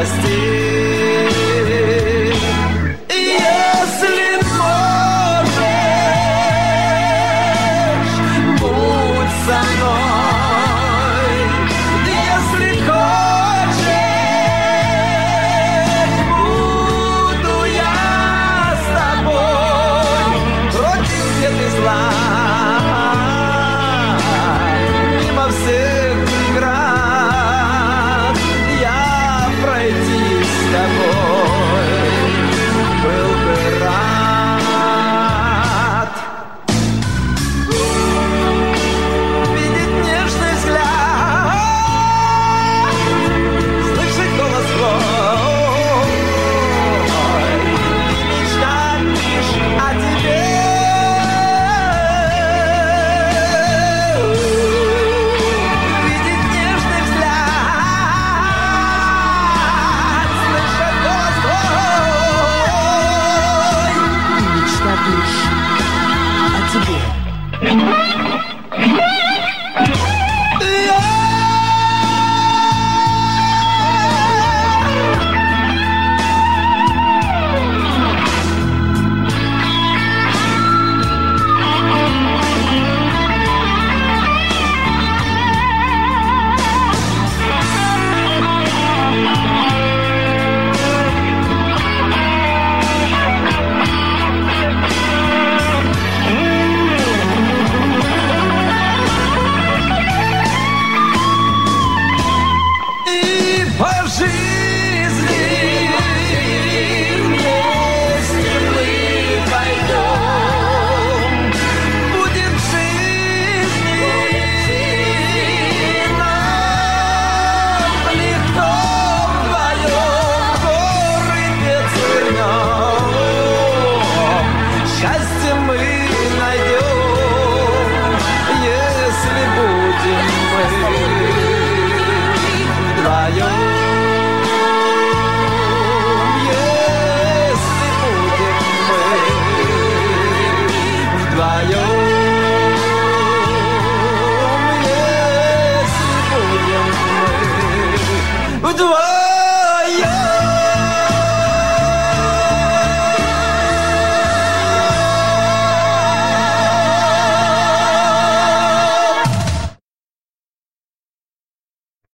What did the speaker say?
прости. Если можешь, будь со мной. Если хочешь, буду я с тобой. Против света и зла, мимо всех преград я пройти с тобой был бы рад. Видеть нежный взгляд, слышать голос твой и мечтать лишь о тебе. Видеть нежный взгляд, слышать голос твой и мечтать лишь о тебе. И по жизни вместе мы пойдем. Будет жизни нам легко вдвоем горы пересвернем. Счастье мы найдем, если будем мы вдвоем. Если будем мы вдвоем. Если будем мы вдвоем.